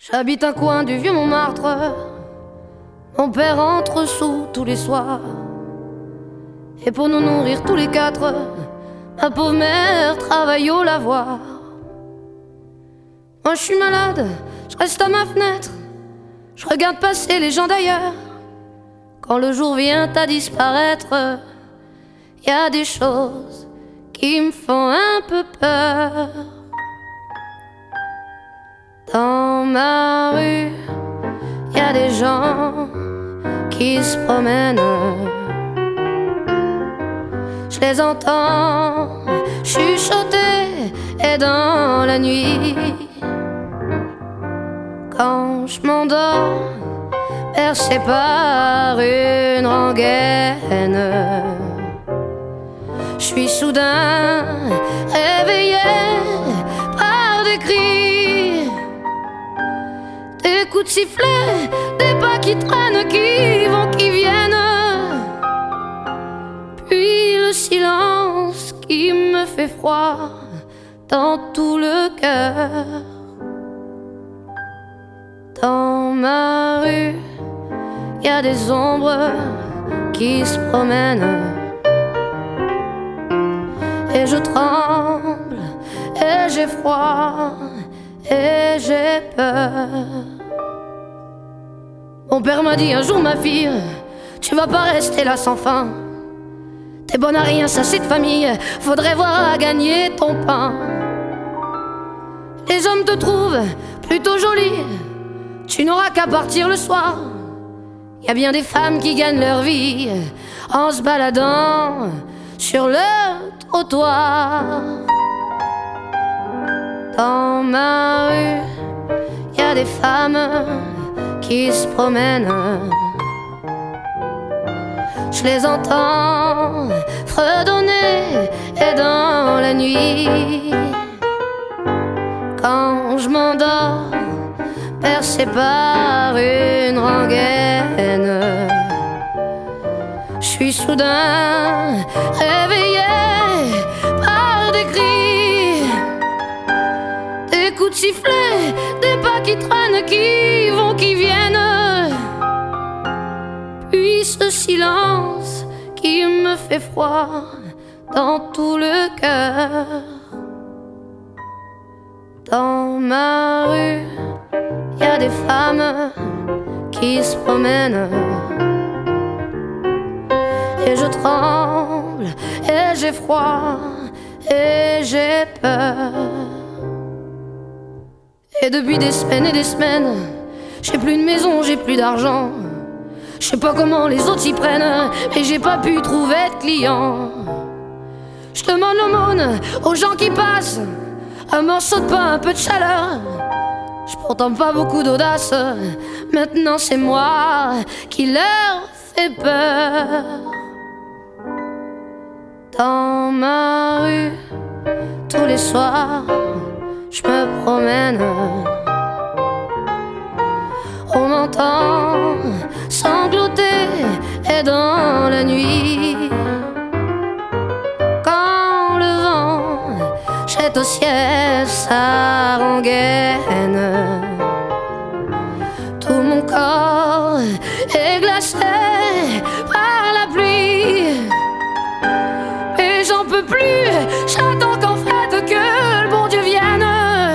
J'habite un coin du vieux Montmartre. Mon père entre sous tous les soirs. Et pour nous nourrir tous les quatre, ma pauvre mère travaille au lavoir. Moi je suis malade, je reste à ma fenêtre, je regarde passer les gens d'ailleurs. Quand le jour vient à disparaître, y a des choses qui me font un peu peur. Dans ma rue, y a des gens qui se promènent. Je les entends chuchoter, et dans la nuit, quand je m'endors, percé par une rengaine, je suis soudain réveillé par des cris, des coups de sifflet, des pas qui traînent, qui vont, qui viennent, puis le silence qui me fait froid dans tout le cœur. Dans ma rue, y a des ombres qui se promènent, et je tremble, et j'ai froid, et j'ai peur. Mon père m'a dit un jour, ma fille, tu vas pas rester là sans fin. T'es bonne à rien, ça c'est de famille, faudrait voir à gagner ton pain. Les hommes te trouvent plutôt jolie, tu n'auras qu'à partir le soir. Y a bien des femmes qui gagnent leur vie en se baladant sur le trottoir. Dans ma rue, y a des femmes qui se promènent. Je les entends fredonner, et dans la nuit, quand je m'endors, percé par une rengaine, je suis soudain réveillé par des cris, des coups de sifflet, des pas qui traînent, qui vont, qui viennent, puis ce silence qui me fait froid dans tout le cœur. Dans ma rue, y a des femmes qui se promènent, et je tremble, et j'ai froid, et j'ai peur. Et depuis des semaines et des semaines, j'ai plus de maison, j'ai plus d'argent. Je sais pas comment les autres s'y prennent, mais j'ai pas pu trouver de clients. Je demande l'aumône aux gens qui passent, un morceau de pain, un peu de chaleur. J'ai pourtant pas beaucoup d'audace, maintenant c'est moi qui leur fais peur. Dans ma rue, tous les soirs, je me promène. On m'entend sangloter, et dans la nuit, quand le vent jette au ciel sa rengaine, tout mon corps est glacé par la pluie, et j'en peux plus, j'attends qu'en fait que le bon Dieu vienne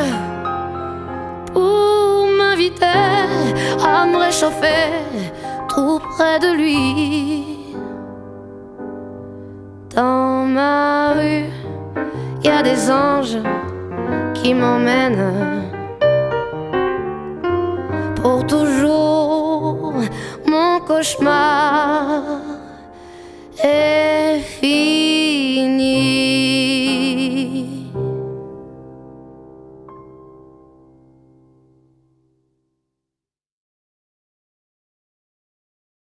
pour m'inviter à me réchauffer tout près de lui. Dans ma rue, y a des anges qui m'emmènent pour toujours. Mon cauchemar